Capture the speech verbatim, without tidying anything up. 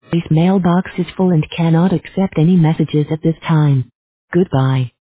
This mailbox is full and cannot accept any messages at this time. Goodbye.